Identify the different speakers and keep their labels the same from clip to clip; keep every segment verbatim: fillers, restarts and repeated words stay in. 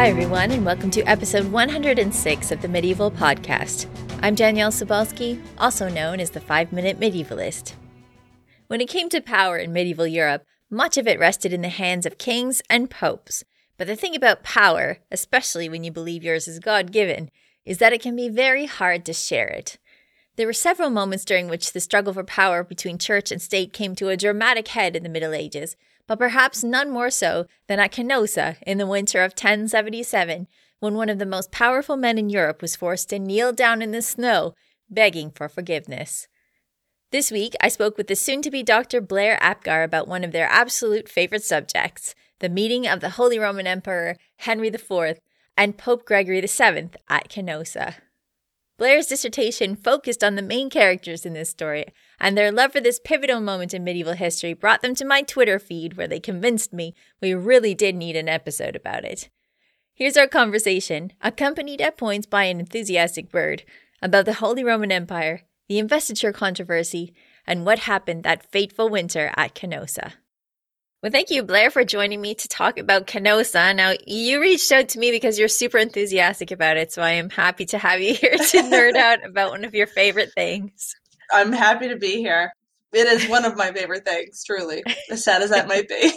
Speaker 1: Hi, everyone, and welcome to episode one hundred six of the Medieval Podcast. I'm Danielle Sobalski, also known as the Five-Minute Medievalist. When it came to power in medieval Europe, much of it rested in the hands of kings and popes. But the thing about power, especially when you believe yours is God-given, is that it can be very hard to share it. There were several moments during which the struggle for power between church and state came to a dramatic head in the Middle Ages, but perhaps none more so than at Canossa in the winter of ten seventy-seven, when one of the most powerful men in Europe was forced to kneel down in the snow, begging for forgiveness. This week, I spoke with the soon-to-be Doctor Blair Apgar about one of their absolute favorite subjects, the meeting of the Holy Roman Emperor Henry the Fourth and Pope Gregory the Seventh at Canossa. Blair's dissertation focused on the main characters in this story, and their love for this pivotal moment in medieval history brought them to my Twitter feed, where they convinced me we really did need an episode about it. Here's our conversation, accompanied at points by an enthusiastic bird, about the Holy Roman Empire, the investiture controversy, and what happened that fateful winter at Canossa. Well, thank you, Blair, for joining me to talk about Canossa. Now, you reached out to me because you're super enthusiastic about it, so I am happy to have you here to nerd out about one of your favorite things.
Speaker 2: I'm happy to be here. It is one of my favorite things, truly, as sad as that might be.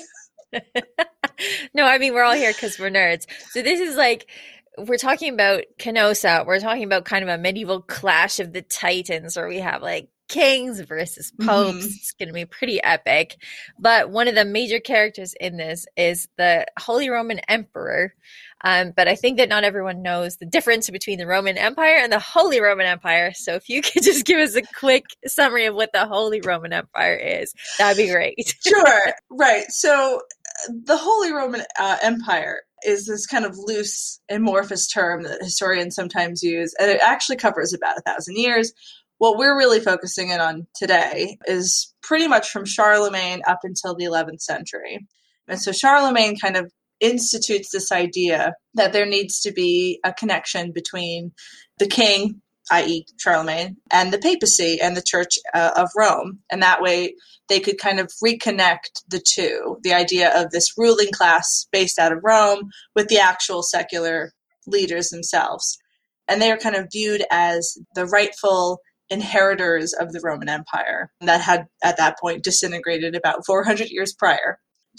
Speaker 1: No, I mean, we're all here because we're nerds. So this is like, we're talking about Canossa. We're talking about kind of a medieval clash of the titans, where we have like kings versus popes. Mm-hmm. It's going to be pretty epic. But one of the major characters in this is the Holy Roman Emperor. Um, but I think that not everyone knows the difference between the Roman Empire and the Holy Roman Empire. So if you could just give us a quick summary of what the Holy Roman Empire is, that'd be great.
Speaker 2: Sure. Right. So the Holy Roman uh, Empire is this kind of loose, amorphous term that historians sometimes use, and it actually covers about a thousand years. What we're really focusing in on today is pretty much from Charlemagne up until the eleventh century. And so Charlemagne kind of institutes this idea that there needs to be a connection between the king, that is. Charlemagne, and the papacy and the Church uh, of Rome. And that way they could kind of reconnect the two, the idea of this ruling class based out of Rome with the actual secular leaders themselves. And they are kind of viewed as the rightful inheritors of the Roman Empire that had at that point disintegrated about four hundred years prior.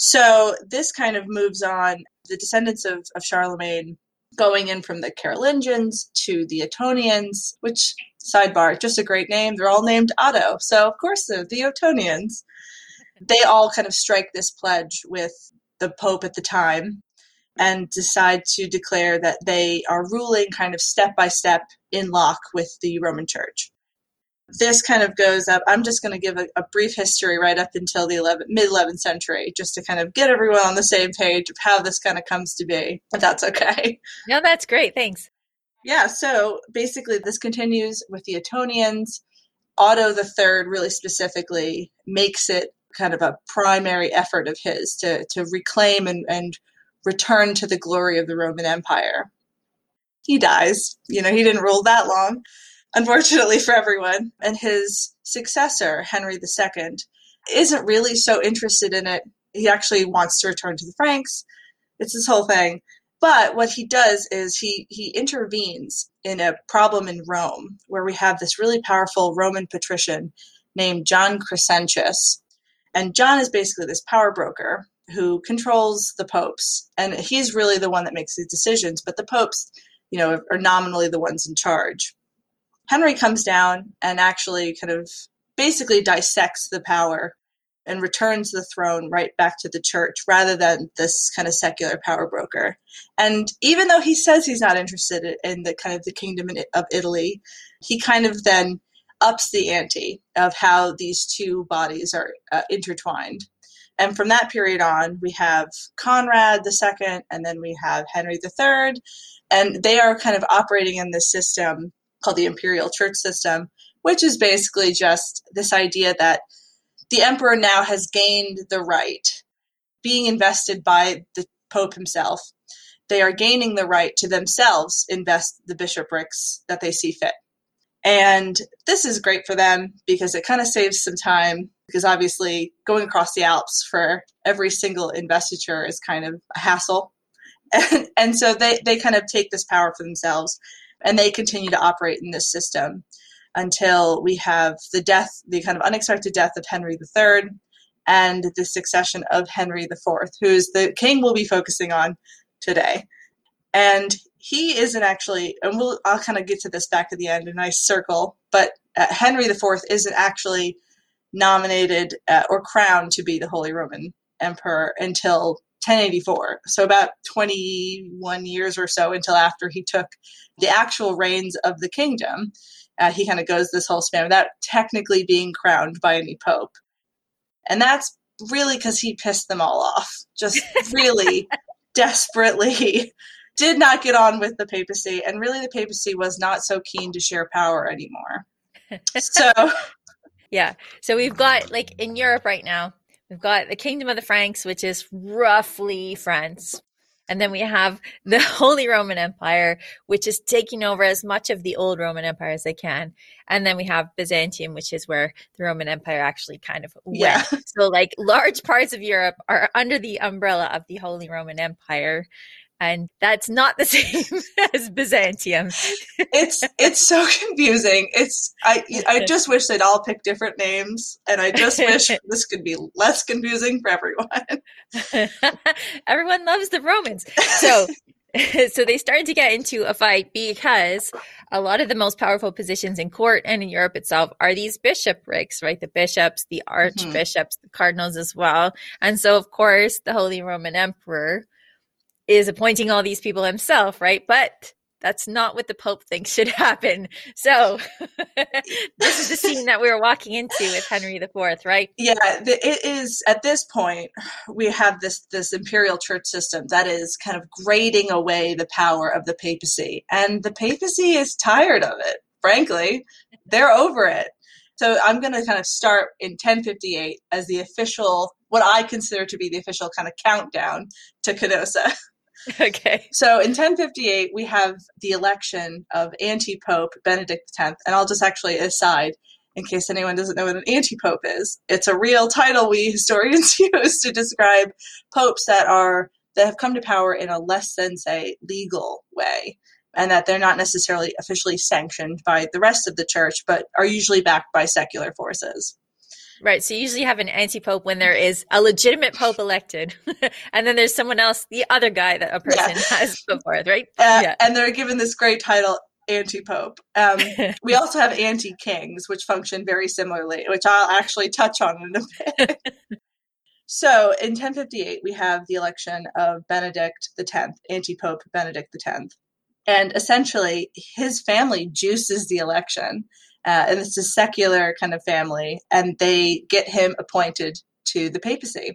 Speaker 2: So this kind of moves on. The descendants of, of Charlemagne going in from the Carolingians to the Ottonians, which, sidebar, just a great name. They're all named Otto. So, of course, they're the Ottonians. They all kind of strike this pledge with the Pope at the time and decide to declare that they are ruling kind of step by step in lock with the Roman Church. This kind of goes up. I'm just going to give a, a brief history right up until the mid-eleventh century, just to kind of get everyone on the same page of how this kind of comes to be, if that's okay.
Speaker 1: No, that's great. Thanks.
Speaker 2: Yeah, so basically this continues with the Ottonians. Otto the Third really specifically makes it kind of a primary effort of his to, to reclaim and, and return to the glory of the Roman Empire. He dies. You know, he didn't rule that long, unfortunately for everyone. And his successor, Henry the Second, isn't really so interested in it. He actually wants to return to the Franks. It's this whole thing. But what he does is he, he intervenes in a problem in Rome, where we have this really powerful Roman patrician named John Crescentius. And John is basically this power broker who controls the popes. And he's really the one that makes these decisions. But the popes, you know, are nominally the ones in charge. Henry comes down and actually kind of basically dissects the power and returns the throne right back to the church rather than this kind of secular power broker. And even though he says he's not interested in the kind of the kingdom of Italy, he kind of then ups the ante of how these two bodies are uh, intertwined. And from that period on, we have Conrad the Second, and then we have Henry the Third, and they are kind of operating in this system called the imperial church system, which is basically just this idea that the emperor now has gained the right, being invested by the Pope himself. They are gaining the right to themselves invest the bishoprics that they see fit. And this is great for them because it kind of saves some time, because obviously going across the Alps for every single investiture is kind of a hassle. And, and so they, they kind of take this power for themselves, and they continue to operate in this system until we have the death, the kind of unexpected death of Henry the Third, and the succession of Henry the Fourth, who is the king we'll be focusing on today. And he isn't actually, and we'll, I'll kind of get to this back at the end, a nice circle, but uh, Henry the Fourth isn't actually nominated uh, or crowned to be the Holy Roman Emperor until ten eighty-four. So about twenty-one years or so until after he took the actual reins of the kingdom. Uh, he kind of goes this whole span without technically being crowned by any pope. And that's really because he pissed them all off. Just really desperately did not get on with the papacy. And really the papacy was not so keen to share power anymore. So
Speaker 1: yeah. So we've got, like, in Europe right now, we've got the Kingdom of the Franks, which is roughly France. And then we have the Holy Roman Empire, which is taking over as much of the old Roman Empire as they can. And then we have Byzantium, which is where the Roman Empire actually kind of went.
Speaker 2: Yeah.
Speaker 1: So, like, large parts of Europe are under the umbrella of the Holy Roman Empire. And that's not the same as Byzantium.
Speaker 2: It's it's so confusing. It's I I just wish they'd all pick different names, and I just wish this could be less confusing for everyone.
Speaker 1: Everyone loves the Romans. So so they started to get into a fight because a lot of the most powerful positions in court and in Europe itself are these bishoprics, right? The bishops, the archbishops, mm-hmm. the cardinals as well. And so, of course, the Holy Roman Emperor is appointing all these people himself, right? But that's not what the Pope thinks should happen. So this is the scene that we were walking into with Henry the Fourth, right?
Speaker 2: Yeah, the, it is, at this point, we have this, this imperial church system that is kind of grading away the power of the papacy. And the papacy is tired of it, frankly. They're over it. So I'm going to kind of start in ten fifty-eight as the official, what I consider to be the official kind of countdown to Canossa.
Speaker 1: Okay.
Speaker 2: So in ten fifty-eight, we have the election of anti-pope Benedict the Tenth. And I'll just actually aside, in case anyone doesn't know what an anti-pope is. It's a real title we historians use to describe popes that are that have come to power in a less than, say, legal way, and that they're not necessarily officially sanctioned by the rest of the church, but are usually backed by secular forces.
Speaker 1: Right. So you usually have an anti-pope when there is a legitimate pope elected. And then there's someone else, the other guy that a person yeah. has put forth, right?
Speaker 2: Uh,
Speaker 1: yeah.
Speaker 2: And they're given this great title, anti-pope. Um, we also have anti-kings, which function very similarly, which I'll actually touch on in a bit. So in ten fifty-eight, we have the election of Benedict the Tenth, anti-pope Benedict the Tenth. And essentially, his family juices the election. Uh, and it's a secular kind of family, and they get him appointed to the papacy.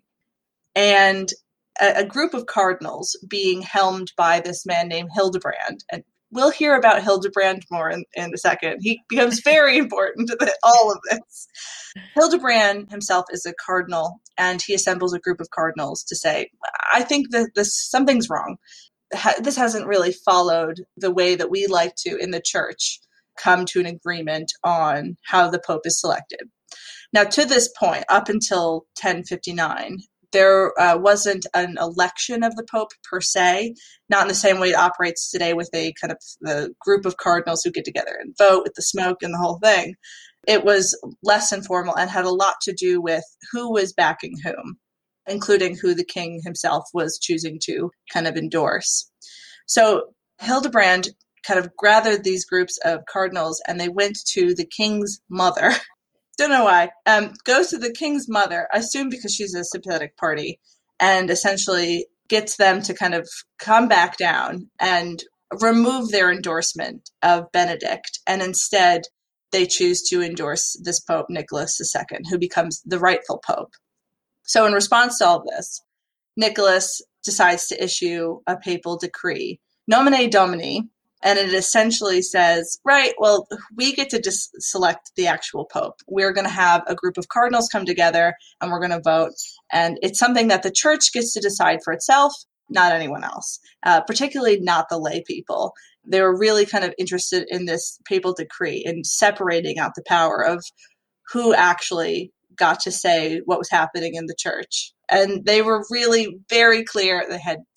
Speaker 2: And a, a group of cardinals being helmed by this man named Hildebrand. And we'll hear about Hildebrand more in, in a second. He becomes very important to the, all of this. Hildebrand himself is a cardinal, and he assembles a group of cardinals to say, I think that this something's wrong. This hasn't really followed the way that we like to in the church come to an agreement on how the Pope is selected. Now, to this point, up until ten fifty-nine, there uh, wasn't an election of the Pope per se, not in the same way it operates today with a kind of the group of cardinals who get together and vote with the smoke and the whole thing. It was less informal and had a lot to do with who was backing whom, including who the king himself was choosing to kind of endorse. So Hildebrand kind of gathered these groups of cardinals, and they went to the king's mother. Don't know why. Um, goes to the king's mother, I assume because she's a sympathetic party, and essentially gets them to kind of come back down and remove their endorsement of Benedict. And instead, they choose to endorse this Pope, Nicholas the Second, who becomes the rightful Pope. So in response to all of this, Nicholas decides to issue a papal decree, Nomine Domini, and it essentially says, right, well, we get to just select the actual Pope. We're going to have a group of cardinals come together, and we're going to vote. And it's something that the church gets to decide for itself, not anyone else, uh, particularly not the lay people. They were really kind of interested in this papal decree and separating out the power of who actually got to say what was happening in the church. And they were really very clear. They had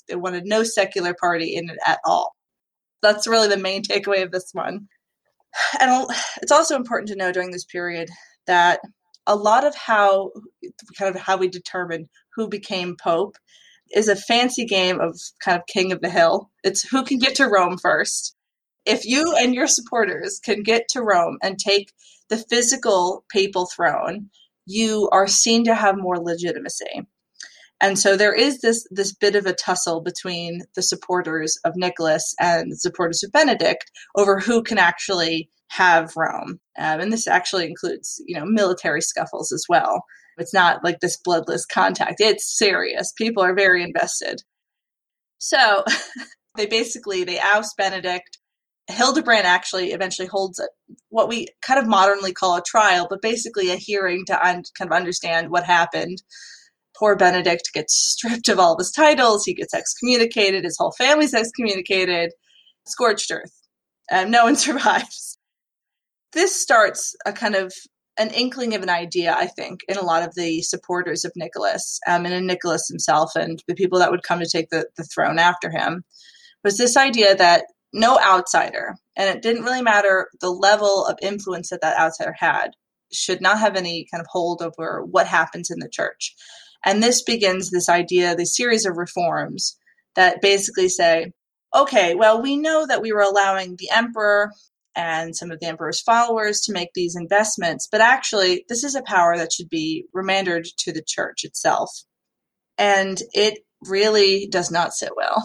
Speaker 2: They wanted no secular party in it at all. That's really the main takeaway of this one. And it's also important to know during this period that a lot of how kind of how we determine who became pope is a fancy game of kind of king of the hill. It's who can get to Rome first. If you and your supporters can get to Rome and take the physical papal throne, you are seen to have more legitimacy. And so there is this this bit of a tussle between the supporters of Nicholas and the supporters of Benedict over who can actually have Rome. Um, and this actually includes, you know, military scuffles as well. It's not like this bloodless contact. It's serious. People are very invested. So they basically, they oust Benedict. Hildebrand actually eventually holds a, what we kind of modernly call a trial, but basically a hearing to un- kind of understand what happened. Poor Benedict gets stripped of all of his titles. He gets excommunicated. His whole family's excommunicated. Scorched earth. Um, no one survives. This starts a kind of an inkling of an idea, I think, in a lot of the supporters of Nicholas, um, and in Nicholas himself and the people that would come to take the, the throne after him, was this idea that no outsider, and it didn't really matter the level of influence that that outsider had, should not have any kind of hold over what happens in the church. And this begins this idea, this series of reforms that basically say, okay, well, we know that we were allowing the emperor and some of the emperor's followers to make these investments, but actually this is a power that should be remanded to the church itself. And it really does not sit well.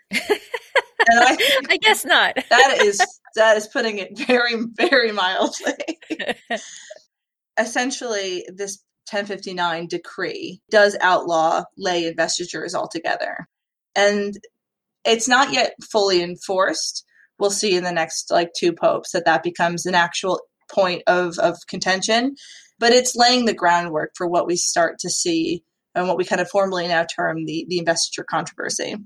Speaker 2: And I,
Speaker 1: I guess not.
Speaker 2: that is that is putting it very, very mildly. Essentially, this ten fifty-nine decree does outlaw lay investitures altogether. And it's not yet fully enforced. We'll see in the next like two popes that that becomes an actual point of, of contention. But it's laying the groundwork for what we start to see and what we kind of formally now term the, the investiture controversy.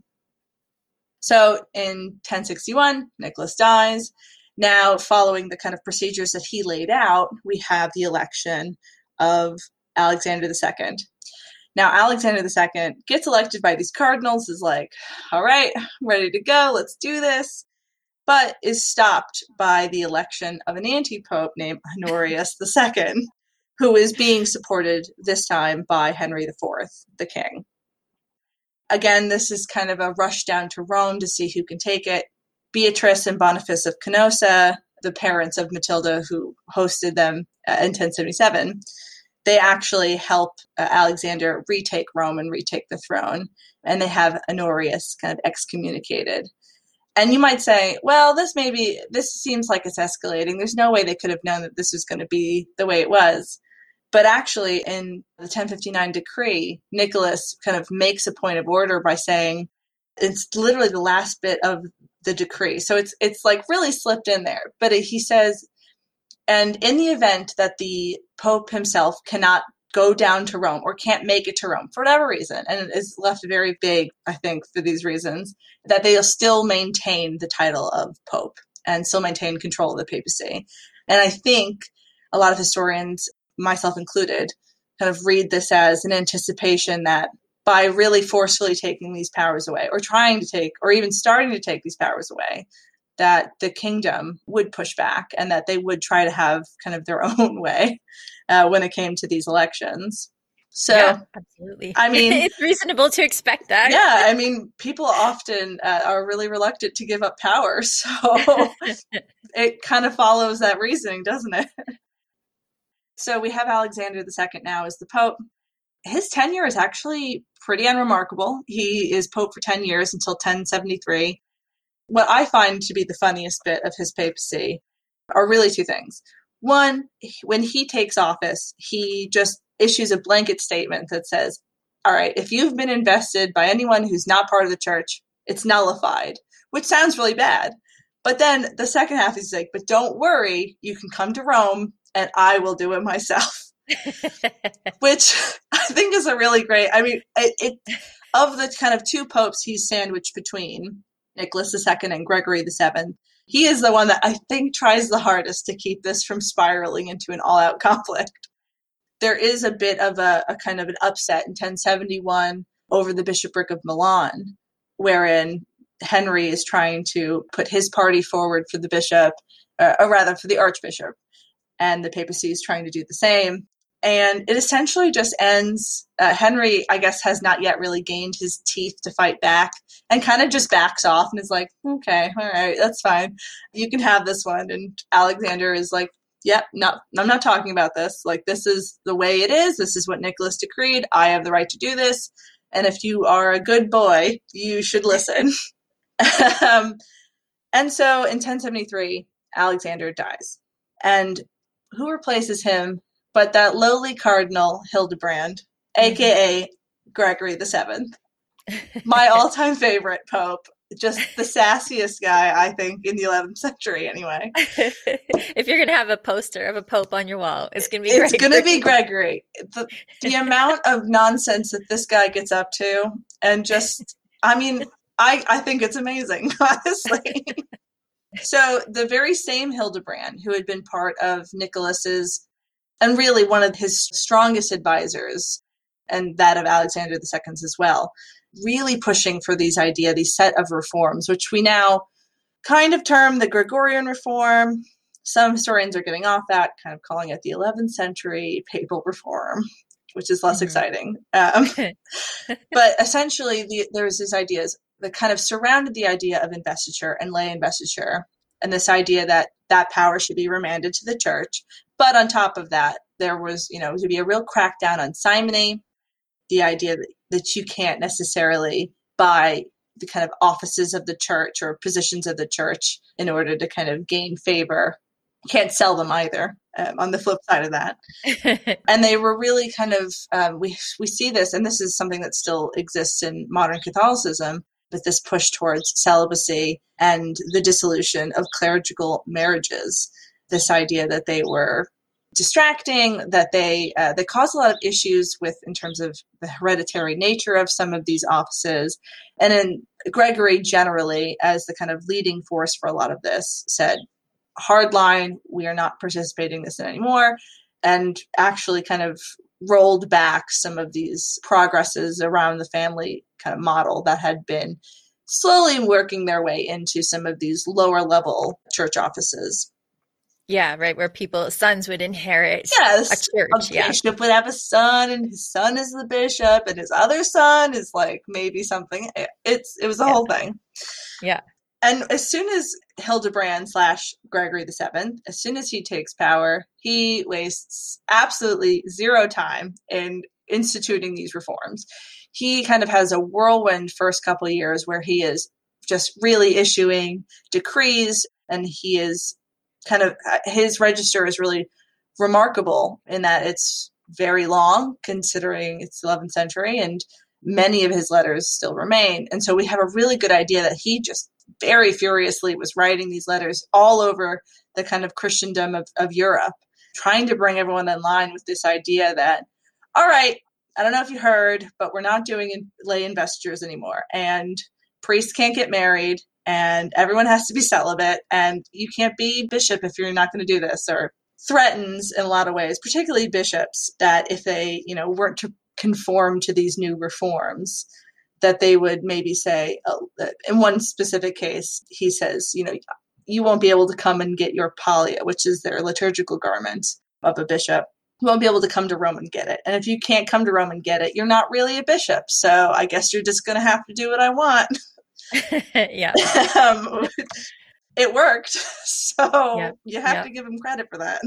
Speaker 2: So in ten sixty-one, Nicholas dies. Now, following the kind of procedures that he laid out, we have the election of Alexander the Second. Now, Alexander the Second gets elected by these cardinals, is like, all right, I'm ready to go, let's do this, but is stopped by the election of an anti-pope named Honorius the Second, who is being supported this time by Henry the Fourth, the king. Again, this is kind of a rush down to Rome to see who can take it. Beatrice and Boniface of Canossa, the parents of Matilda who hosted them uh, in ten seventy-seven, they actually help uh, Alexander retake Rome and retake the throne, and they have Honorius kind of excommunicated. And you might say, well, this maybe, this seems like it's escalating. There's no way they could have known that this was going to be the way it was. But actually, in the ten fifty-nine decree, Nicholas kind of makes a point of order by saying, it's literally the last bit of the decree. So it's it's like really slipped in there. But he says, and in the event that the Pope himself cannot go down to Rome or can't make it to Rome for whatever reason, and it is left very vague, I think, for these reasons, that they'll still maintain the title of Pope and still maintain control of the papacy. And I think a lot of historians, myself included, kind of read this as an anticipation that by really forcefully taking these powers away, or trying to take, or even starting to take these powers away, that the kingdom would push back and that they would try to have kind of their own way uh, when it came to these elections. So,
Speaker 1: yeah, absolutely.
Speaker 2: I mean,
Speaker 1: it's reasonable to expect that.
Speaker 2: Yeah, I mean, people often uh, are really reluctant to give up power, so it kind of follows that reasoning, doesn't it? So we have Alexander the Second now as the Pope. His tenure is actually pretty unremarkable. He is Pope for ten years until ten seventy-three. What I find to be the funniest bit of his papacy are really two things. One, when he takes office, he just issues a blanket statement that says, all right, if you've been invested by anyone who's not part of the church, it's nullified, which sounds really bad. But then the second half is like, but don't worry, you can come to Rome and I will do it myself. Which I think is a really great, I mean, it, it of the kind of two popes he's sandwiched between, Nicholas the Second and Gregory the Seventh, he is the one that I think tries the hardest to keep this from spiraling into an all-out conflict. There is a bit of a, a kind of an upset in ten seventy-one over the bishopric of Milan, wherein Henry is trying to put his party forward for the bishop, uh, or rather for the archbishop, and the papacy is trying to do the same. And it essentially just ends. Uh, Henry, I guess, has not yet really gained his teeth to fight back and kind of just backs off and is like, okay, all right, that's fine. You can have this one. And Alexander is like, yep, no, I'm not talking about this. Like, this is the way it is. This is what Nicholas decreed. I have the right to do this. And if you are a good boy, you should listen. um, and so in ten seventy-three, Alexander dies. And who replaces him but that lowly Cardinal Hildebrand, mm-hmm. a k a. Gregory the Seventh, my all-time favorite pope, just the sassiest guy, I think, in the eleventh century anyway.
Speaker 1: If you're going to have a poster of a pope on your wall, it's going to be
Speaker 2: It's going to be Gregory. The, the amount of nonsense that this guy gets up to, and just, I mean, I, I think it's amazing, honestly. So the very same Hildebrand, who had been part of Nicholas's, and really one of his strongest advisors, and that of Alexander the Second's as well, really pushing for these idea, these set of reforms, which we now kind of term the Gregorian reform. Some historians are getting off that, kind of calling it the eleventh century papal reform, which is less mm-hmm. exciting. Um, but essentially, the, there's these ideas that kind of surrounded the idea of investiture and lay investiture, and this idea that that power should be remanded to the church. But on top of that, there was, you know, to be a real crackdown on simony, the idea that, that you can't necessarily buy the kind of offices of the church or positions of the church in order to kind of gain favor. You can't sell them either, um, on the flip side of that. And they were really kind of, um, we, we see this, and this is something that still exists in modern Catholicism, with this push towards celibacy and the dissolution of clerical marriages. This idea that they were distracting, that they uh, they caused a lot of issues with in terms of the hereditary nature of some of these offices. And then Gregory generally, as the kind of leading force for a lot of this, said, hard line, we are not participating in this anymore, and actually kind of rolled back some of these progresses around the family kind of model that had been slowly working their way into some of these lower level church offices.
Speaker 1: Yeah, right, where people, sons would inherit
Speaker 2: yes,
Speaker 1: a church.
Speaker 2: A
Speaker 1: yeah.
Speaker 2: bishop would have a son, and his son is the bishop, and his other son is like maybe something. It's It was a
Speaker 1: yeah.
Speaker 2: whole thing.
Speaker 1: Yeah.
Speaker 2: And as soon as Hildebrand slash Gregory the Seventh, as soon as he takes power, he wastes absolutely zero time in instituting these reforms. He kind of has a whirlwind first couple of years where he is just really issuing decrees, and he is kind of, his register is really remarkable in that it's very long considering it's the eleventh century, and many of his letters still remain. And so we have a really good idea that he just very furiously was writing these letters all over the kind of Christendom of, of Europe, trying to bring everyone in line with this idea that, all right, I don't know if you heard, but we're not doing lay investitures anymore, and priests can't get married, and everyone has to be celibate, and you can't be bishop if you're not going to do this, or threatens in a lot of ways, particularly bishops, that if they, you know, weren't to conform to these new reforms, that they would maybe say, oh, in one specific case, he says, you know, you won't be able to come and get your pallia, which is their liturgical garment of a bishop. You won't be able to come to Rome and get it. And if you can't come to Rome and get it, you're not really a bishop. So I guess you're just going to have to do what I want.
Speaker 1: yeah.
Speaker 2: um, it worked. So
Speaker 1: yep.
Speaker 2: you have
Speaker 1: yep.
Speaker 2: to give him credit for that.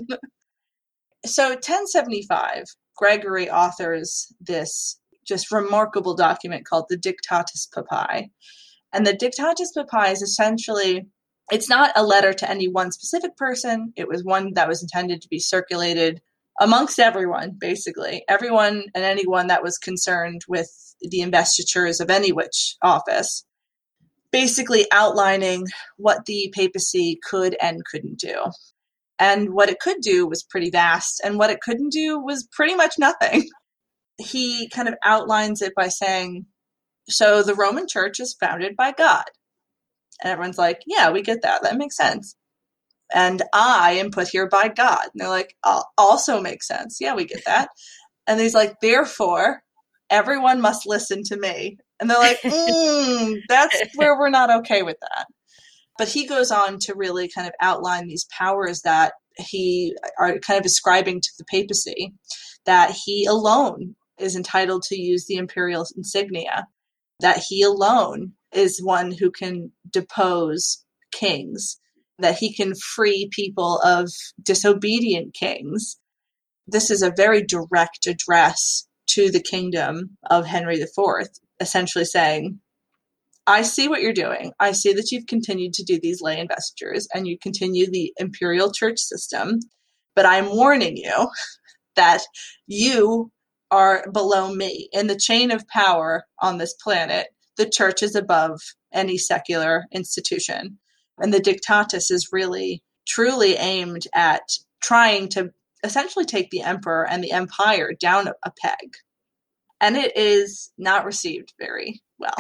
Speaker 2: So ten seventy-five, Gregory authors this just remarkable document called the Dictatus Papae. And the Dictatus Papae is essentially, it's not a letter to any one specific person. It was one that was intended to be circulated amongst everyone, basically. Everyone and anyone that was concerned with the investitures of any which office. Basically outlining what the papacy could and couldn't do. And what it could do was pretty vast, and what it couldn't do was pretty much nothing. He kind of outlines it by saying, so the Roman Church is founded by God. And everyone's like, yeah, we get that. That makes sense. And I am put here by God. And they're like, also makes sense. Yeah, we get that. And he's like, therefore, everyone must listen to me. And they're like, mm, that's where we're not okay with that. But he goes on to really kind of outline these powers that he are kind of ascribing to the papacy, that he alone is entitled to use the imperial insignia, that he alone is one who can depose kings, that he can free people of disobedient kings. This is a very direct address to the kingdom of Henry the Fourth, essentially saying, I see what you're doing. I see that you've continued to do these lay investitures and you continue the imperial church system, but I'm warning you that you are below me. In the chain of power on this planet, the church is above any secular institution. And the Dictatus is really, truly aimed at trying to essentially take the emperor and the empire down a peg. And it is not received very well.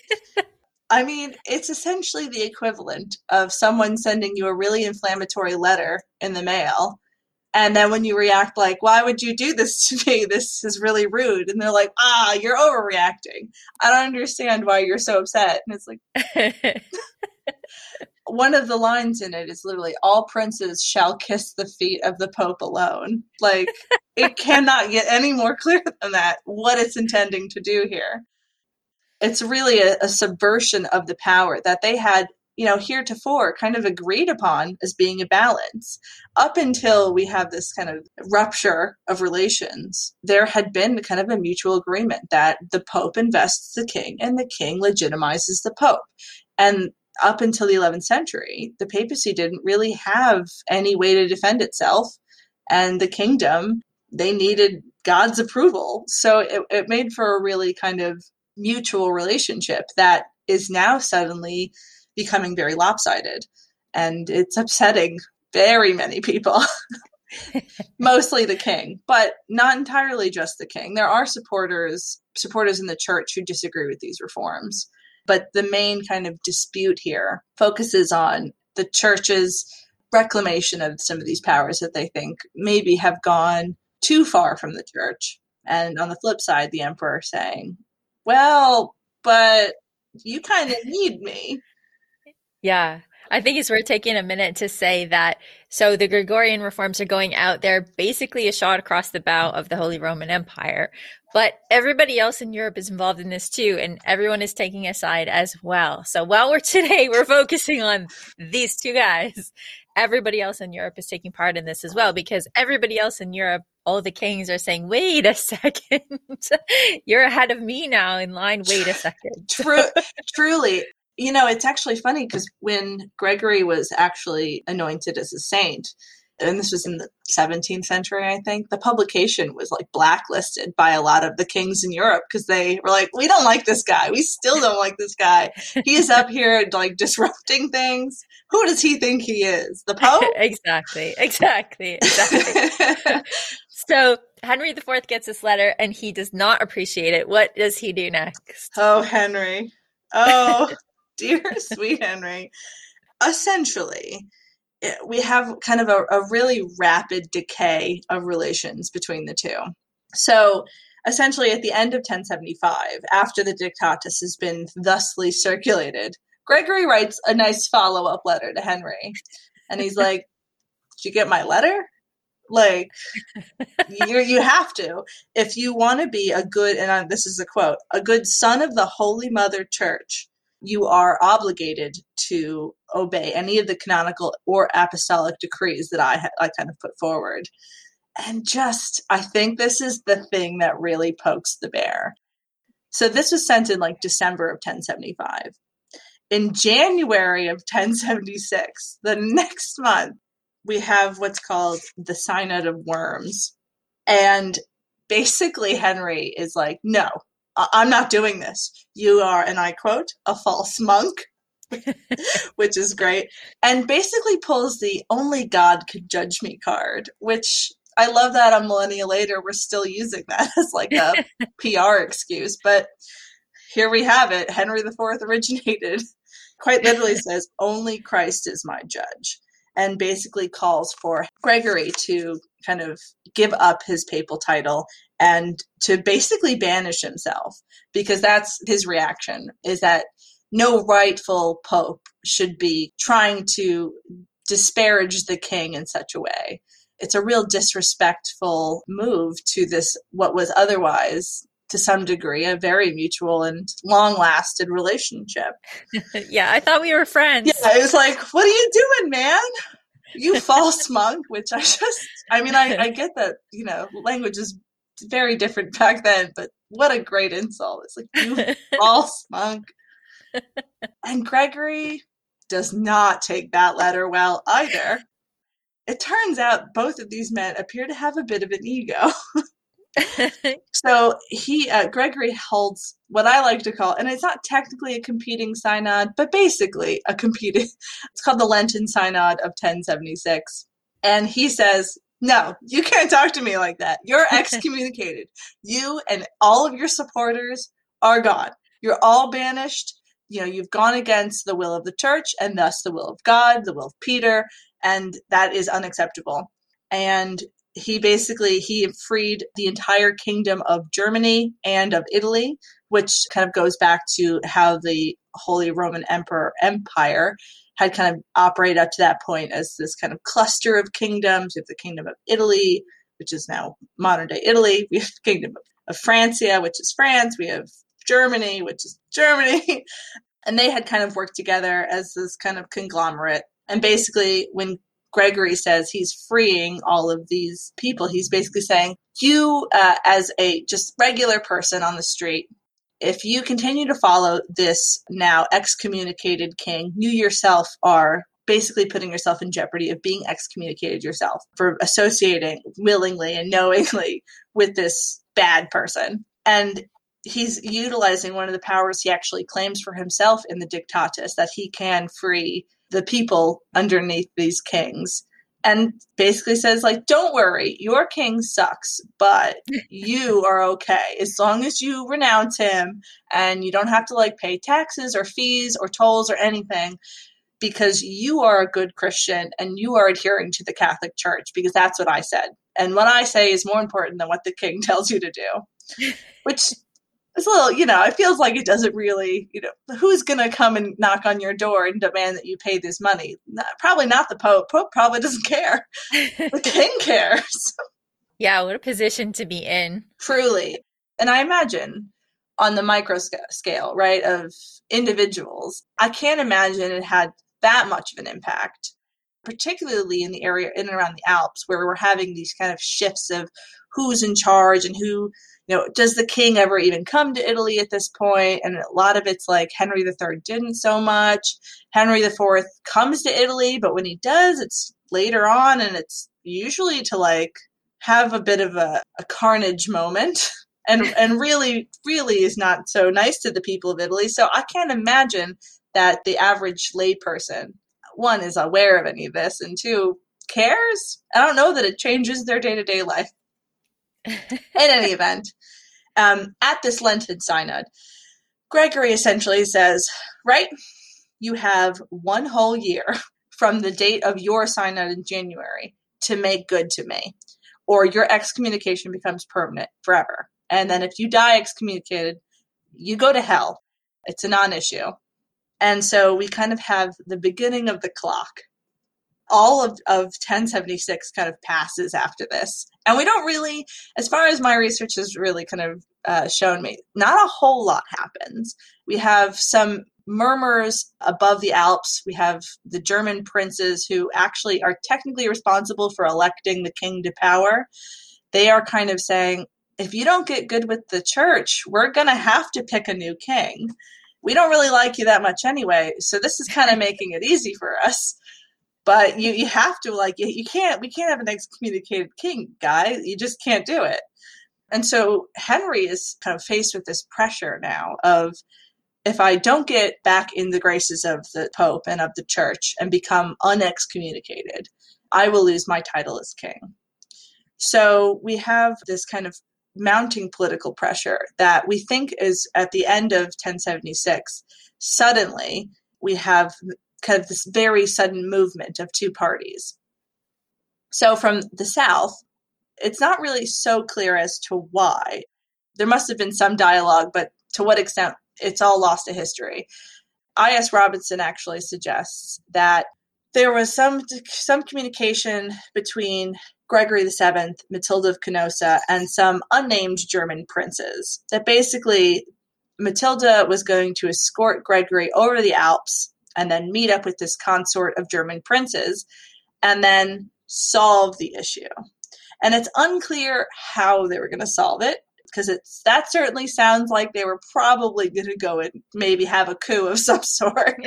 Speaker 2: I mean, it's essentially the equivalent of someone sending you a really inflammatory letter in the mail. And then when you react like, why would you do this to me? This is really rude. And they're like, ah, you're overreacting. I don't understand why you're so upset. And it's like, one of the lines in it is literally, all princes shall kiss the feet of the Pope alone. Like, it cannot get any more clear than that, what it's intending to do here. It's really a, a subversion of the power that they had, you know, heretofore kind of agreed upon as being a balance. Up until we have this kind of rupture of relations, there had been kind of a mutual agreement that the Pope invests the king and the king legitimizes the Pope. And up until the eleventh century, the papacy didn't really have any way to defend itself. And the kingdom, they needed God's approval. So it, it made for a really kind of mutual relationship that is now suddenly becoming very lopsided. And it's upsetting very many people, mostly the king, but not entirely just the king. There are supporters, supporters in the church who disagree with these reforms. But the main kind of dispute here focuses on the church's reclamation of some of these powers that they think maybe have gone too far from the church. And on the flip side, the emperor saying, well, but you kind of need me.
Speaker 1: Yeah. I think it's worth taking a minute to say that, so the Gregorian reforms are going out there, basically a shot across the bow of the Holy Roman Empire, but everybody else in Europe is involved in this too, and everyone is taking a side as well. So while we're today, we're focusing on these two guys, everybody else in Europe is taking part in this as well, because everybody else in Europe, all the kings are saying, wait a second, you're ahead of me now in line, wait a second.
Speaker 2: True, truly. You know, it's actually funny because when Gregory was actually anointed as a saint, and this was in the seventeenth century, I think, the publication was like blacklisted by a lot of the kings in Europe because they were like, we don't like this guy. We still don't like this guy. He's up here like disrupting things. Who does he think he is? The Pope?
Speaker 1: Exactly, exactly, exactly. So Henry the Fourth gets this letter and he does not appreciate it. What does he do next?
Speaker 2: Oh, Henry. Oh, dear sweet Henry. Essentially, we have kind of a, a really rapid decay of relations between the two. So essentially at the end of ten seventy-five, after the Dictatus has been thusly circulated, Gregory writes a nice follow-up letter to Henry. And he's like, did you get my letter? Like, you you have to. If you want to be a good, and I, this is a quote, a good son of the Holy Mother Church, you are obligated to obey any of the canonical or apostolic decrees that I, I kind of put forward. And just, I think this is the thing that really pokes the bear. So this was sent in like December of ten seventy-five. In January of ten seventy-six, the next month, we have what's called the Synod of Worms. And basically Henry is like, no, I'm not doing this. You are, and I quote, a false monk, which is great. And basically pulls the only God could judge me card, which I love that a millennia later, we're still using that as like a P R excuse. But here we have it. Henry the Fourth originated, quite literally says, only Christ is my judge. and basically calls for Gregory to kind of give up his papal title and to basically banish himself, because that's his reaction, is that no rightful pope should be trying to disparage the king in such a way. It's a real disrespectful move to this, what was otherwise, to some degree, a very mutual and long-lasted relationship.
Speaker 1: Yeah, I thought we were friends.
Speaker 2: Yeah, it was like, what are you doing, man? You false monk, which I just, I mean, I, I get that, you know, language is very different back then, but what a great insult. It's like, you false monk. And Gregory does not take that letter well either. It turns out both of these men appear to have a bit of an ego. So he, uh, Gregory holds what I like to call, and it's not technically a competing synod, but basically a competing, it's called the Lenten Synod of ten seventy-six. And he says, no, you can't talk to me like that. You're excommunicated. You and all of your supporters are gone. You're all banished. You know, you've gone against the will of the church and thus the will of God, the will of Peter, and that is unacceptable. And he basically, he freed the entire kingdom of Germany and of Italy, which kind of goes back to how the Holy Roman Emperor Empire had kind of operated up to that point as this kind of cluster of kingdoms. We have the Kingdom of Italy, which is now modern day Italy. We have the Kingdom of Francia, which is France. We have Germany, which is Germany. And they had kind of worked together as this kind of conglomerate. And basically, when Gregory says he's freeing all of these people, he's basically saying, you uh, as a just regular person on the street, if you continue to follow this now excommunicated king, you yourself are basically putting yourself in jeopardy of being excommunicated yourself for associating willingly and knowingly with this bad person. And he's utilizing one of the powers he actually claims for himself in the Dictatus, that he can free the people underneath these kings, and basically says, like, don't worry, your king sucks, but you are okay as long as you renounce him and you don't have to like pay taxes or fees or tolls or anything, because you are a good Christian and you are adhering to the Catholic Church, because that's what I said. And what I say is more important than what the king tells you to do, which it's a little, you know, it feels like it doesn't really, you know, who's going to come and knock on your door and demand that you pay this money? Not, probably not the Pope. Pope probably doesn't care. The king cares.
Speaker 1: Yeah, what a position to be in.
Speaker 2: Truly. And I imagine on the micro scale, right, of individuals, I can't imagine it had that much of an impact, particularly in the area in and around the Alps, where we're having these kind of shifts of who's in charge and who, you know, does the king ever even come to Italy at this point? And a lot of it's like Henry the Third didn't so much. Henry the Fourth comes to Italy, but when he does, it's later on, and it's usually to like have a bit of a, a carnage moment, and and really, really is not so nice to the people of Italy. So I can't imagine that the average layperson, one, is aware of any of this, and two, cares. I don't know that it changes their day-to-day life. In any event, um, at this Lenten Synod, Gregory essentially says, right, you have one whole year from the date of your synod in January to make good to me, or your excommunication becomes permanent forever. And then if you die excommunicated, you go to hell. It's a non-issue. And so we kind of have the beginning of the clock. All of, of ten seventy-six kind of passes after this. And we don't really, as far as my research has really kind of uh, shown me, not a whole lot happens. We have some murmurs above the Alps. We have the German princes who actually are technically responsible for electing the king to power. They are kind of saying, if you don't get good with the church, we're going to have to pick a new king. We don't really like you that much anyway. So this is kind of making it easy for us. But you, you have to, like, you, you can't, we can't have an excommunicated king, guy. You just can't do it. And so Henry is kind of faced with this pressure now of, if I don't get back in the graces of the Pope and of the church and become unexcommunicated, I will lose my title as king. So we have this kind of mounting political pressure that we think is at the end of ten seventy-six. Suddenly, we have kind of this very sudden movement of two parties. So from the South, it's not really so clear as to why. There must have been some dialogue, but to what extent, it's all lost to history. I S Robinson actually suggests that there was some some communication between Gregory the Seventh, Matilda of Canossa, and some unnamed German princes. That basically Matilda was going to escort Gregory over the Alps and then meet up with this consort of German princes and then solve the issue. And it's unclear how they were going to solve it, because it's that certainly sounds like they were probably going to go and maybe have a coup of some sort.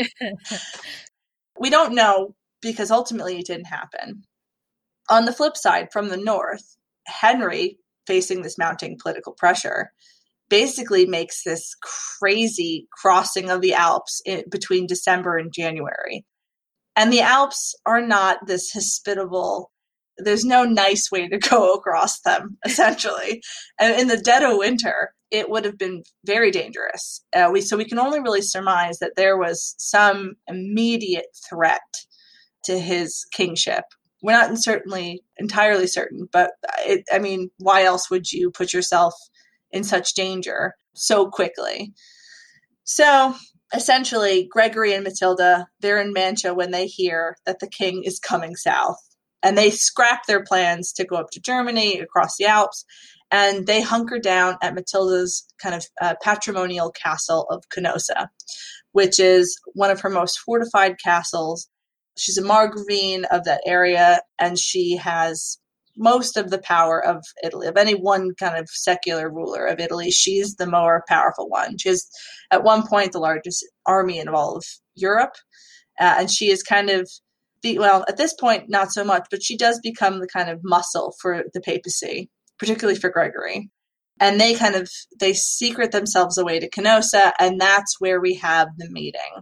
Speaker 2: We don't know, because ultimately it didn't happen. On the flip side, from the north, Henry, facing this mounting political pressure, basically makes this crazy crossing of the Alps in, between December and January. And the Alps are not this hospitable, there's no nice way to go across them, essentially. And in the dead of winter, it would have been very dangerous. Uh, we, so we can only really surmise that there was some immediate threat to his kingship. We're not certainly entirely certain, but it, I mean, why else would you put yourself in such danger so quickly? So essentially, Gregory and Matilda, they're in Mantua when they hear that the king is coming south. And they scrap their plans to go up to Germany, across the Alps, and they hunker down at Matilda's kind of uh, patrimonial castle of Canossa, which is one of her most fortified castles. She's a Margravine of that area, and she has most of the power of Italy. Of any one kind of secular ruler of Italy, she's the more powerful one. She has, at one point, the largest army in all of Europe, uh, and she is kind of The, well, at this point, not so much, but she does become the kind of muscle for the papacy, particularly for Gregory. And they kind of, they secret themselves away to Canossa, and that's where we have the meeting.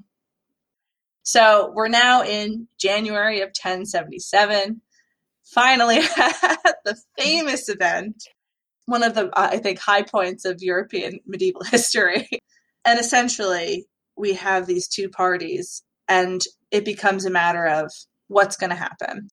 Speaker 2: So we're now in January of ten seventy-seven, finally at the famous event, one of the, I think, high points of European medieval history. And essentially, we have these two parties, and it becomes a matter of what's going to happen.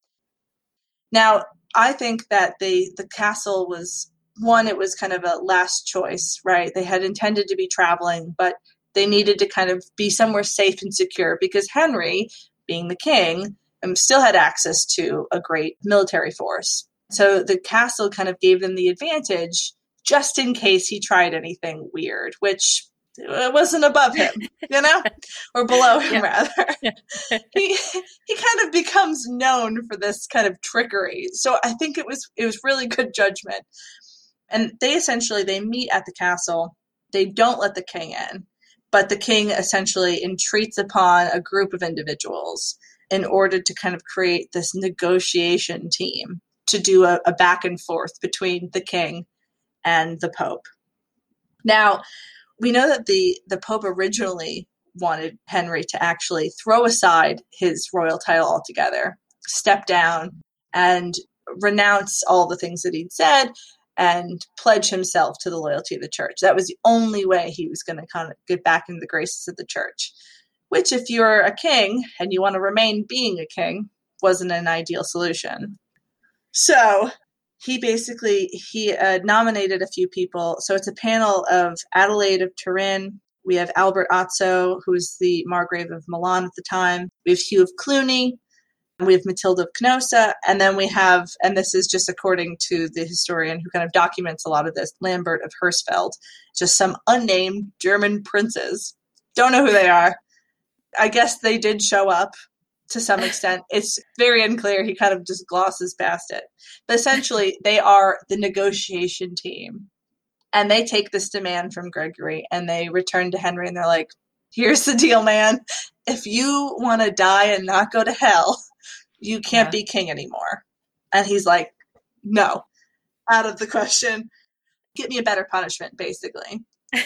Speaker 2: Now, I think that the the castle was, one, it was kind of a last choice, right? They had intended to be traveling, but they needed to kind of be somewhere safe and secure, because Henry, being the king, um, still had access to a great military force. So the castle kind of gave them the advantage just in case he tried anything weird, which it wasn't above him, you know, or below him, yeah. rather. Yeah. he he kind of becomes known for this kind of trickery. So I think it was it was really good judgment. And they essentially, they meet at the castle. They don't let the king in, but the king essentially entreats upon a group of individuals in order to kind of create this negotiation team to do a, a back and forth between the king and the Pope. Now, we know that the, the Pope originally wanted Henry to actually throw aside his royal title altogether, step down, and renounce all the things that he'd said and pledge himself to the loyalty of the church. That was the only way he was going to kind of get back into the graces of the church, which, if you're a king and you want to remain being a king, wasn't an ideal solution. So he basically, he uh, nominated a few people. So it's a panel of Adelaide of Turin. We have Albert Azzo, who was the Margrave of Milan at the time. We have Hugh of Cluny. We have Matilda of Canossa. And then we have, and this is just according to the historian who kind of documents a lot of this, Lambert of Hersfeld, just some unnamed German princes. Don't know who they are. I guess they did show up to some extent. It's very unclear. He kind of just glosses past it. But essentially, they are the negotiation team. And they take this demand from Gregory and they return to Henry and they're like, here's the deal, man. If you want to die and not go to hell, you can't yeah. be king anymore. And he's like, no, out of the question. Get me a better punishment, basically.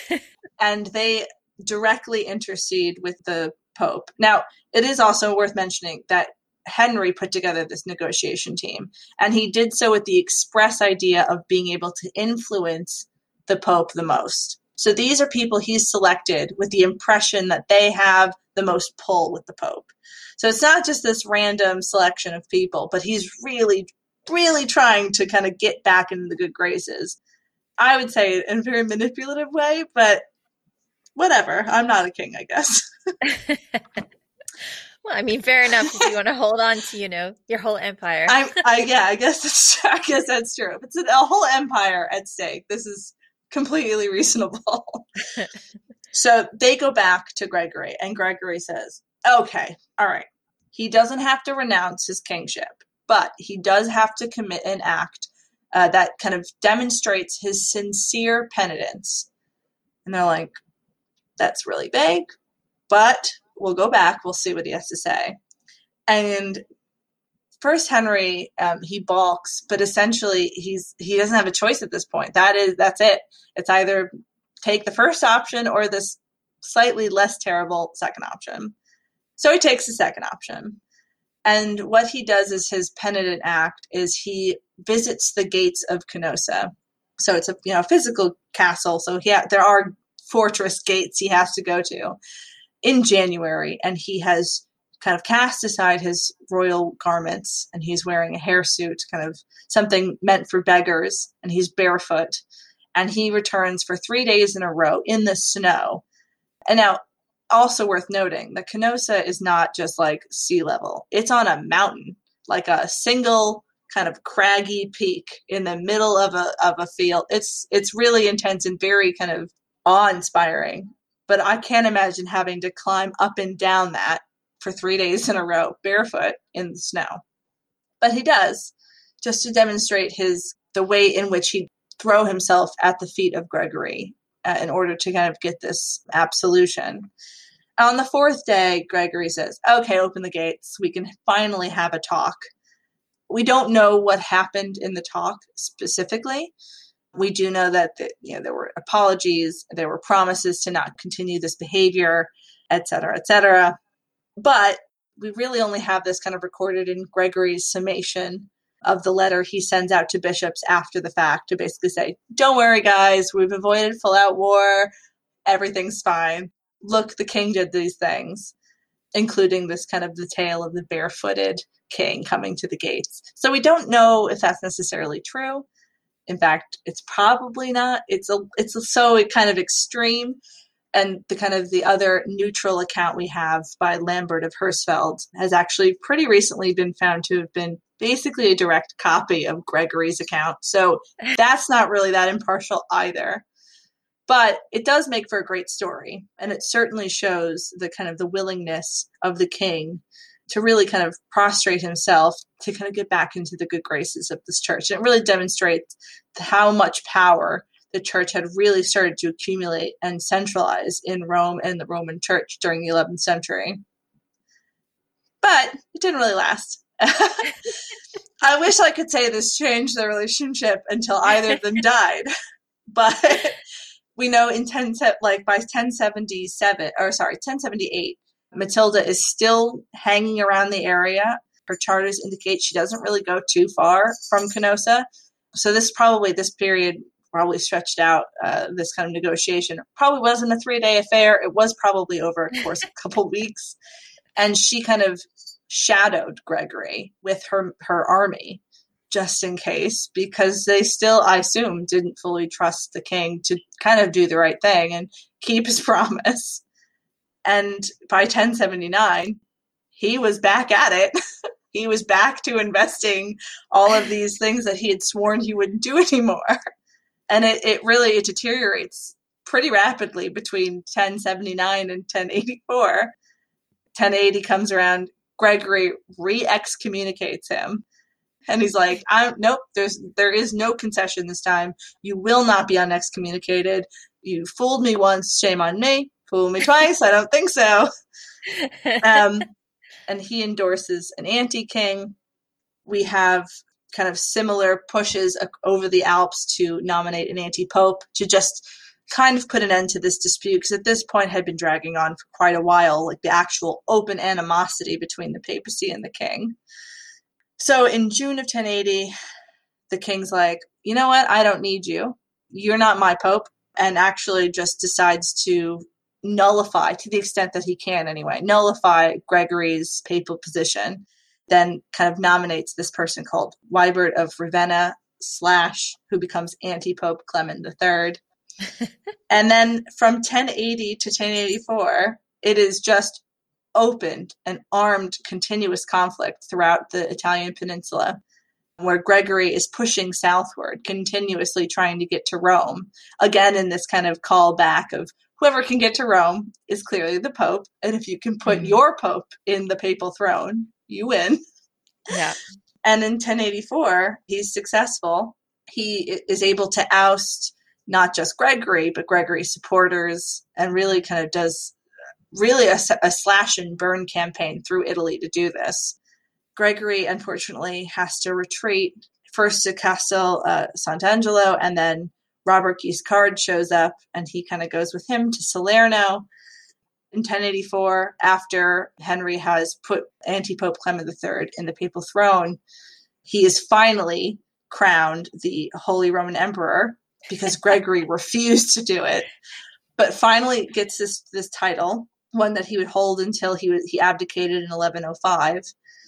Speaker 2: And they directly intercede with the Pope. Now, it is also worth mentioning that Henry put together this negotiation team, and he did so with the express idea of being able to influence the Pope the most. So these are people he's selected with the impression that they have the most pull with the Pope. So it's not just this random selection of people, but he's really, really trying to kind of get back into the good graces. I would say in a very manipulative way, but whatever. I'm not a king, I guess.
Speaker 1: Well, I mean, fair enough if you want to hold on to, you know, your whole empire.
Speaker 2: I, I yeah, I guess that's I guess that's true. If it's a, a whole empire at stake, this is completely reasonable. So they go back to Gregory, and Gregory says, "Okay, all right. He doesn't have to renounce his kingship, but he does have to commit an act uh, that kind of demonstrates his sincere penitence." And they're like, "That's really vague, but we'll go back. We'll see what he has to say." And first Henry, um, he balks, but essentially he's he doesn't have a choice at this point. That is, that's it. It's either take the first option or this slightly less terrible second option. So he takes the second option. And what he does is his penitent act is he visits the gates of Canossa. So it's a you know physical castle. So he ha- there are fortress gates he has to go to in January, and he has kind of cast aside his royal garments, and he's wearing a hirsute, kind of something meant for beggars, and he's barefoot, and he returns for three days in a row in the snow. And now, also worth noting, that Canossa is not just like sea level. It's on a mountain, like a single kind of craggy peak in the middle of a of a field. It's it's really intense and very kind of awe-inspiring. But I can't imagine having to climb up and down that for three days in a row, barefoot in the snow. But he does, just to demonstrate his the way in which he'd throw himself at the feet of Gregory uh, in order to kind of get this absolution. On the fourth day, Gregory says, "Okay, open the gates. We can finally have a talk." We don't know what happened in the talk specifically. We do know that the, you know there were apologies, there were promises to not continue this behavior, et cetera, et cetera. But we really only have this kind of recorded in Gregory's summation of the letter he sends out to bishops after the fact to basically say, "Don't worry, guys, we've avoided full-out war. Everything's fine. Look, the king did these things," including this kind of the tale of the barefooted king coming to the gates. So we don't know if that's necessarily true. In fact, it's probably not. It's a, it's a, so kind of extreme. And the kind of the other neutral account we have by Lambert of Hersfeld has actually pretty recently been found to have been basically a direct copy of Gregory's account. So that's not really that impartial either. But it does make for a great story. And it certainly shows the kind of the willingness of the king to really kind of prostrate himself to kind of get back into the good graces of this church. And it really demonstrates how much power the church had really started to accumulate and centralize in Rome and the Roman church during the eleventh century. But it didn't really last. I wish I could say this changed the relationship until either of them died. But we know in ten like by ten seventy-seven, or sorry, ten seventy-eight, Matilda is still hanging around the area. Her charters indicate she doesn't really go too far from Canossa. So this probably, this period probably stretched out, uh, this kind of negotiation. Probably wasn't a three-day affair. It was probably over a course of a couple of weeks. And she kind of shadowed Gregory with her, her army, just in case, because they still, I assume, didn't fully trust the king to kind of do the right thing and keep his promise. And by ten seventy-nine, he was back at it. He was back to investing all of these things that he had sworn he wouldn't do anymore. And it, it really, it deteriorates pretty rapidly between ten seventy-nine and ten eighty-four. ten eighty comes around, Gregory re-excommunicates him. And he's like, I, nope, there's, there is no concession this time. You will not be unexcommunicated. You fooled me once, shame on me. Fool me twice, I don't think so. Um, and he endorses an anti-king. We have kind of similar pushes over the Alps to nominate an anti-pope to just kind of put an end to this dispute, because at this point had been dragging on for quite a while, like the actual open animosity between the papacy and the king. So in June of ten eighty, the king's like, you know what? I don't need you. You're not my pope. And actually just decides to nullify, to the extent that he can anyway, nullify Gregory's papal position, then kind of nominates this person called Wybert of Ravenna, slash, who becomes anti-Pope Clement the Third. And then from ten eighty to ten eighty-four, it is just opened an armed continuous conflict throughout the Italian peninsula, where Gregory is pushing southward, continuously trying to get to Rome. Again, in this kind of callback of whoever can get to Rome is clearly the Pope. And if you can put mm-hmm. your Pope in the papal throne, you win.
Speaker 1: Yeah.
Speaker 2: And in ten eighty-four, he's successful. He is able to oust not just Gregory, but Gregory's supporters, and really kind of does really a, a slash and burn campaign through Italy to do this. Gregory, unfortunately, has to retreat first to Castel uh, Sant'Angelo, and then Robert Guiscard shows up, and he kind of goes with him to Salerno. In ten eighty-four, after Henry has put anti-Pope Clement the Third in the papal throne, he is finally crowned the Holy Roman Emperor because Gregory refused to do it, but finally gets this this title, one that he would hold until he was, he abdicated in eleven oh five.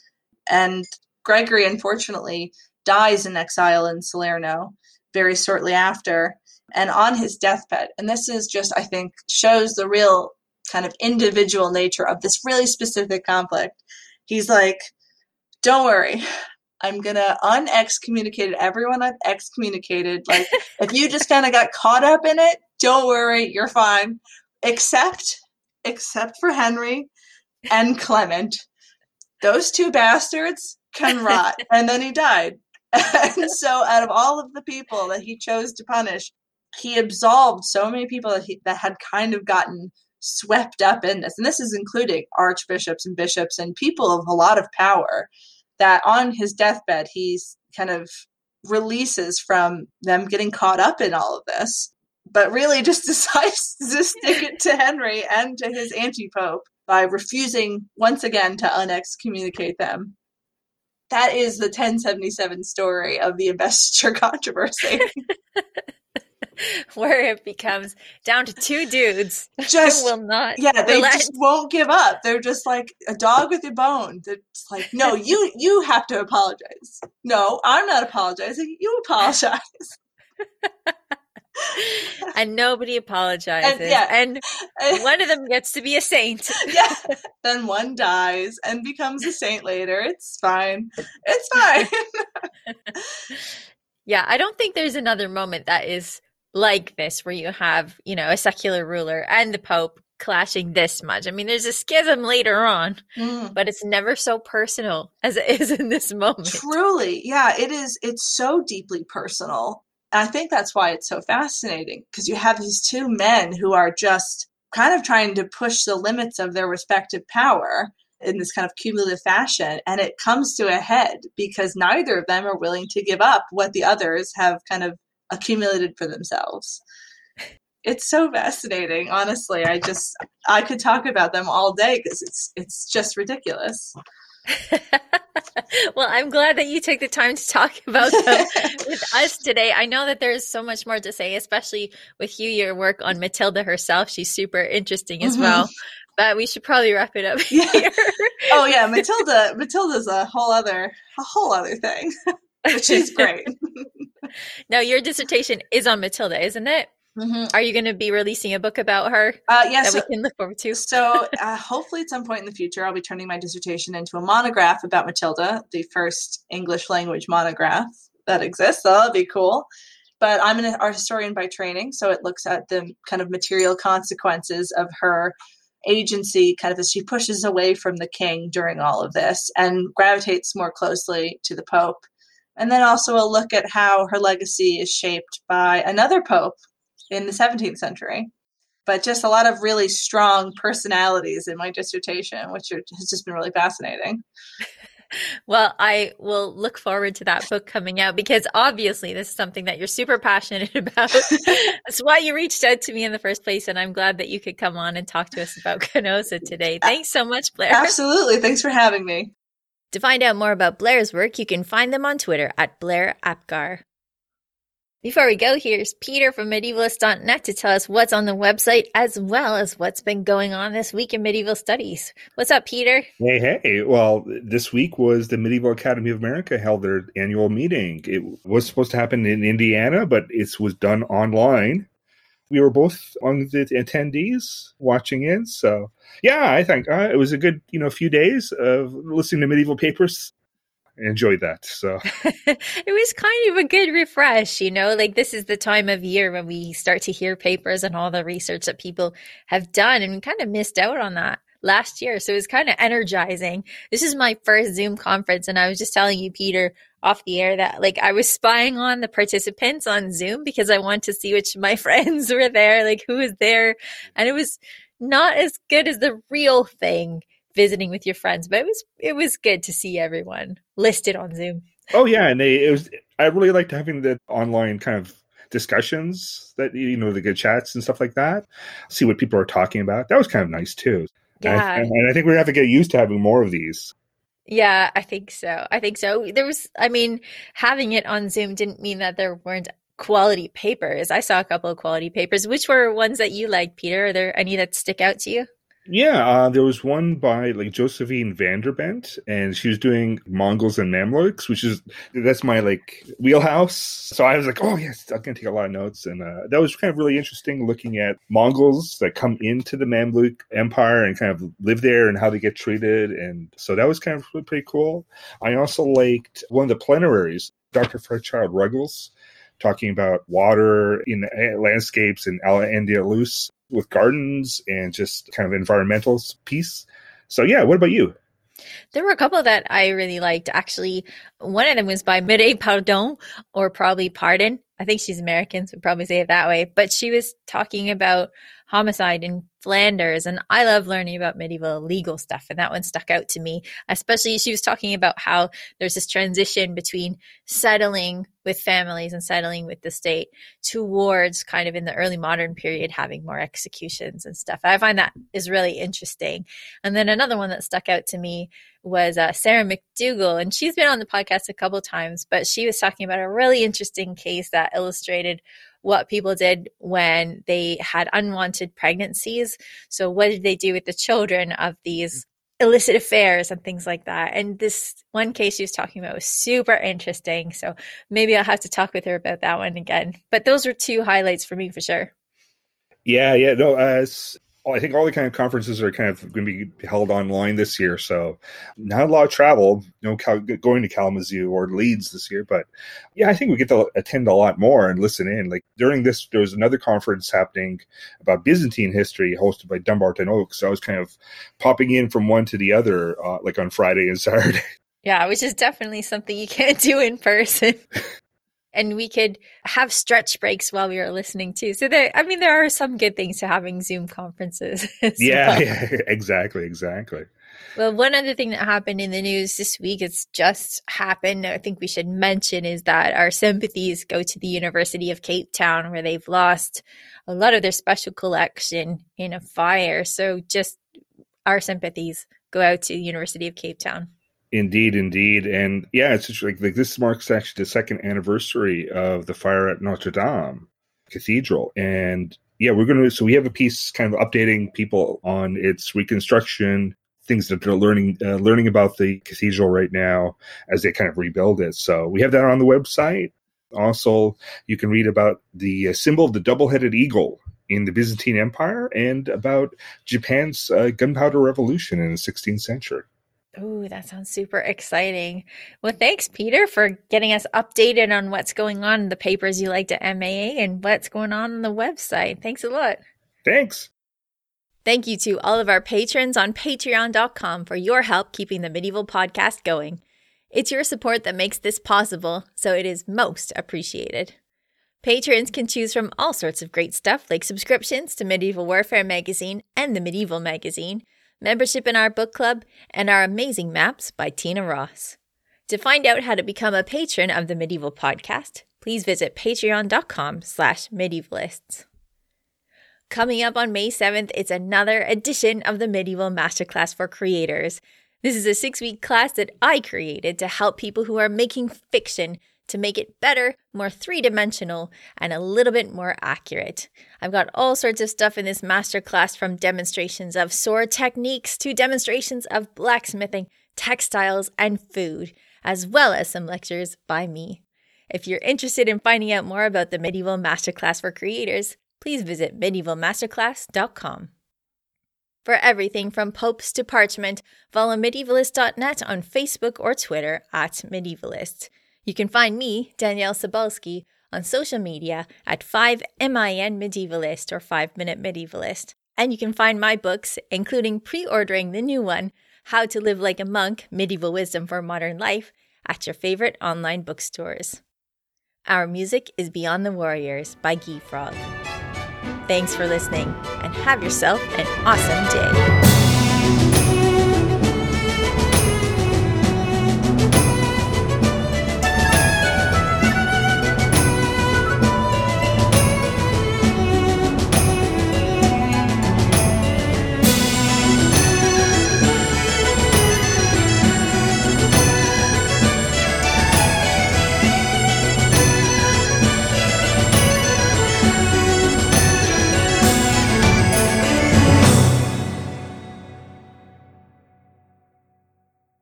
Speaker 2: And Gregory, unfortunately, dies in exile in Salerno very shortly after, and on his deathbed. And this is just, I think, shows the real kind of individual nature of this really specific conflict. He's like, don't worry, I'm going to un-excommunicate everyone I've excommunicated. Like, if you just kind of got caught up in it, don't worry, you're fine. Except, except for Henry and Clement. Those two bastards can rot. And then he died. And so out of all of the people that he chose to punish, he absolved so many people that, he, that had kind of gotten swept up in this. And this is including archbishops and bishops and people of a lot of power, that on his deathbed, he's kind of releases from them getting caught up in all of this, but really just decides to stick it to Henry and to his anti-pope by refusing once again to unexcommunicate them. That is the ten seventy-seven story of the investiture controversy.
Speaker 1: Where it becomes down to two dudes
Speaker 2: just
Speaker 1: will not
Speaker 2: yeah they
Speaker 1: relent.
Speaker 2: Just won't give up. They're just like a dog with a bone. It's like, no, you you have to apologize. No, I'm not apologizing, you apologize.
Speaker 1: And nobody apologizes,
Speaker 2: and, yeah.
Speaker 1: and one of them gets to be a saint.
Speaker 2: Yeah, then one dies and becomes a saint later. It's fine. It's fine.
Speaker 1: Yeah, I don't think there's another moment that is like this, where you have, you know, a secular ruler and the Pope clashing this much. I mean, there's a schism later on, mm. but it's never so personal as it is in this moment.
Speaker 2: Truly. Yeah, it is. It's so deeply personal. I think that's why it's so fascinating, because you have these two men who are just kind of trying to push the limits of their respective power in this kind of cumulative fashion. And it comes to a head because neither of them are willing to give up what the others have kind of accumulated for themselves. It's so fascinating. Honestly, I just, I could talk about them all day because it's, it's just ridiculous.
Speaker 1: Well, I'm glad that you took the time to talk about them with us today. I know that there's so much more to say, especially with you, your work on Matilda herself. She's super interesting as mm-hmm. well. But we should probably wrap it up here.
Speaker 2: Yeah. Oh yeah, Matilda. Matilda's a whole other, a whole other thing. But she's great.
Speaker 1: Now, your dissertation is on Matilda, isn't it? Mm-hmm. Are you going to be releasing a book about her
Speaker 2: uh, yeah,
Speaker 1: that
Speaker 2: so,
Speaker 1: we can look forward to?
Speaker 2: So uh, hopefully at some point in the future, I'll be turning my dissertation into a monograph about Matilda, the first English language monograph that exists. So that'll be cool. But I'm an art historian by training, so it looks at the kind of material consequences of her agency kind of as she pushes away from the king during all of this and gravitates more closely to the Pope. And then also a look at how her legacy is shaped by another Pope in the seventeenth century. But just a lot of really strong personalities in my dissertation, which are, has just been really fascinating.
Speaker 1: Well, I will look forward to that book coming out, because obviously this is something that you're super passionate about. That's why you reached out to me in the first place, and I'm glad that you could come on and talk to us about Canossa today. Thanks so much, Blair.
Speaker 2: Absolutely. Thanks for having me.
Speaker 1: To find out more about Blair's work, you can find them on Twitter at Blair Apgar. Before we go, here's Peter from medievalist dot net to tell us what's on the website as well as what's been going on this week in medieval studies. What's up, Peter?
Speaker 3: Hey, hey. Well, this week was the Medieval Academy of America held their annual meeting. It was supposed to happen in Indiana, but it was done online. We were both on the attendees watching in. So, yeah, I think uh, it was a good, you know, few days of listening to medieval papers. Enjoyed that. So
Speaker 1: it was kind of a good refresh, you know, like this is the time of year when we start to hear papers and all the research that people have done. And we kind of missed out on that last year. So it was kind of energizing. This is my first Zoom conference. And I was just telling you, Peter, off the air that like I was spying on the participants on Zoom because I wanted to see which of my friends were there, like who was there. And it was not as good as the real thing, visiting with your friends, but it was it was good to see everyone listed on Zoom.
Speaker 3: Oh yeah, and they it was I really liked having the online kind of discussions that you know the good chats and stuff like that. See what people are talking about. That was kind of nice too.
Speaker 1: Yeah,
Speaker 3: and I, and I think we have to get used to having more of these.
Speaker 1: Yeah, I think so. I think so. There was, I mean, having it on Zoom didn't mean that there weren't quality papers. I saw a couple of quality papers. Which were ones that you liked, Peter? Are there any that stick out to you?
Speaker 3: Yeah, uh, there was one by like Josephine Vanderbent, and she was doing Mongols and Mamluks, which is that's my like wheelhouse. So I was like, oh yes, I'm gonna take a lot of notes, and uh, that was kind of really interesting, looking at Mongols that come into the Mamluk Empire and kind of live there and how they get treated, and so that was kind of pretty cool. I also liked one of the plenaries, Doctor Fairchild Ruggles, talking about water in the landscapes in Al-Andalus, with gardens and just kind of environmental piece. So yeah, what about you?
Speaker 1: There were a couple that I really liked. Actually, one of them was by Mireille Pardon, or probably Pardon. I think she's American, so we'd probably say it that way. But she was talking about homicide in Flanders, and I love learning about medieval legal stuff, and that one stuck out to me. Especially, she was talking about how there's this transition between settling with families and settling with the state towards kind of in the early modern period having more executions and stuff. I find that is really interesting. And then another one that stuck out to me was uh, Sarah McDougall, and she's been on the podcast a couple times, but she was talking about a really interesting case that illustrated what people did when they had unwanted pregnancies. So what did they do with the children of these illicit affairs and things like that? And this one case she was talking about was super interesting. So maybe I'll have to talk with her about that one again. But those were two highlights for me for sure.
Speaker 3: Yeah, yeah, no, uh, I think all the kind of conferences are kind of going to be held online this year, so not a lot of travel, you know, Cal- going to Kalamazoo or Leeds this year. But yeah, I think we get to attend a lot more and listen in. Like during this, there was another conference happening about Byzantine history hosted by Dumbarton Oaks. So I was kind of popping in from one to the other, uh, like on Friday and Saturday.
Speaker 1: Yeah, which is definitely something you can't do in person. And we could have stretch breaks while we were listening too. So there, I mean, there are some good things to having Zoom conferences.
Speaker 3: Yeah,
Speaker 1: well.
Speaker 3: yeah, exactly, exactly.
Speaker 1: Well, one other thing that happened in the news this week, it's just happened, I think we should mention, is that our sympathies go to the University of Cape Town, where they've lost a lot of their special collection in a fire. So just our sympathies go out to the University of Cape Town.
Speaker 3: Indeed, indeed. And yeah, it's just like, like this marks actually the second anniversary of the fire at Notre Dame Cathedral. And yeah, we're going to, so we have a piece kind of updating people on its reconstruction, things that they're learning, uh, learning about the cathedral right now as they kind of rebuild it. So we have that on the website. Also, you can read about the uh, symbol, the double-headed eagle in the Byzantine Empire, and about Japan's uh, gunpowder revolution in the sixteenth century.
Speaker 1: Oh, that sounds super exciting. Well, thanks, Peter, for getting us updated on what's going on in the papers you liked at M A A and what's going on on the website. Thanks a lot.
Speaker 3: Thanks.
Speaker 1: Thank you to all of our patrons on patreon dot com for your help keeping the Medieval Podcast going. It's your support that makes this possible, so it is most appreciated. Patrons can choose from all sorts of great stuff, like subscriptions to Medieval Warfare Magazine and the Medieval Magazine, membership in our book club, and our amazing maps by Tina Ross. To find out how to become a patron of the Medieval Podcast, please visit patreon dot com slash medievalists. Coming up on May seventh, it's another edition of the Medieval Masterclass for Creators. This is a six-week class that I created to help people who are making fiction to make it better, more three-dimensional, and a little bit more accurate. I've got all sorts of stuff in this masterclass, from demonstrations of sword techniques to demonstrations of blacksmithing, textiles, and food, as well as some lectures by me. If you're interested in finding out more about the Medieval Masterclass for Creators, please visit medieval masterclass dot com. For everything from popes to parchment, follow medievalist dot net on Facebook or Twitter at Medievalist. You can find me, Danielle Sobalski, on social media at five min Medievalist or five minute Medievalist. And you can find my books, including pre-ordering the new one, How to Live Like a Monk, Medieval Wisdom for Modern Life, at your favorite online bookstores. Our music is Beyond the Warriors by Guy Frog. Thanks for listening, and have yourself an awesome day.